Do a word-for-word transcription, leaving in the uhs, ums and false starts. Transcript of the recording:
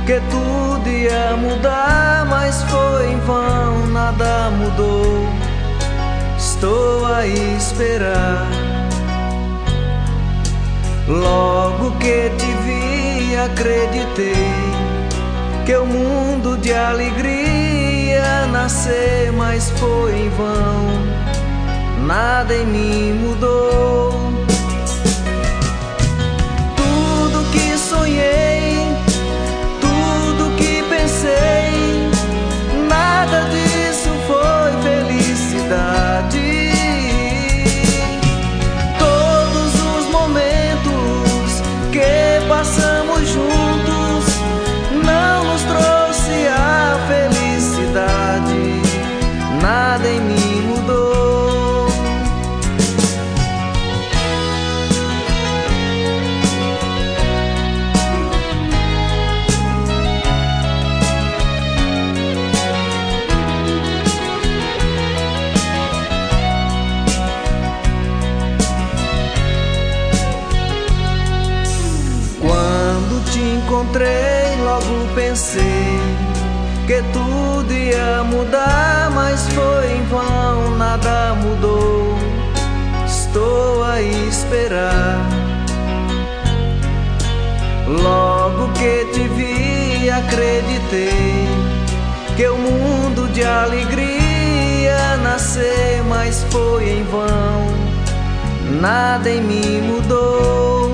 que tudo ia mudar, mas foi em vão, nada mudou. Estou a esperar. Logo que te vi, acreditei que o mundo de alegria nascer, mas foi em vão, nada em mim mudou. Tudo que sonhei, tudo que pensei, nada disso foi felicidade. Todos os momentos que passamos juntos não nos trouxe a felicidade, nada em mim mudou. Quando te encontrei, logo pensei que tudo ia mudar, mas foi em vão, nada mudou. Estou a esperar. Logo que te vi, acreditei que o mundo de alegria nascer, mas foi em vão, nada em mim mudou.